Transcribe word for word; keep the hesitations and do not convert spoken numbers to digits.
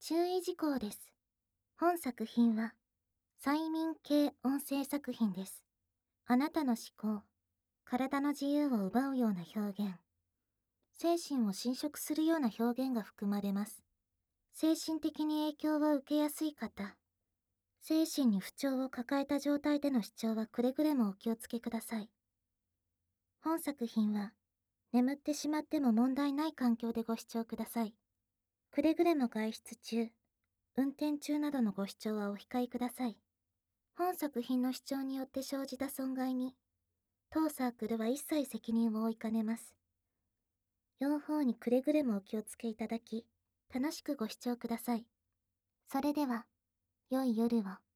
注意事項です。本作品は催眠系音声作品です。あなたの思考、体の自由を奪うような表現、精神を侵食するような表現が含まれます。精神的に影響を受けやすい方、精神に不調を抱えた状態での視聴はくれぐれもお気をつけください。本作品は眠ってしまっても問題ない環境でご視聴ください。くれぐれも外出中、運転中などのご視聴はお控えください。本作品の視聴によって生じた損害に、当サークルは一切責任を負いかねます。両方にくれぐれもお気をつけいただき、楽しくご視聴ください。それでは、良い夜を。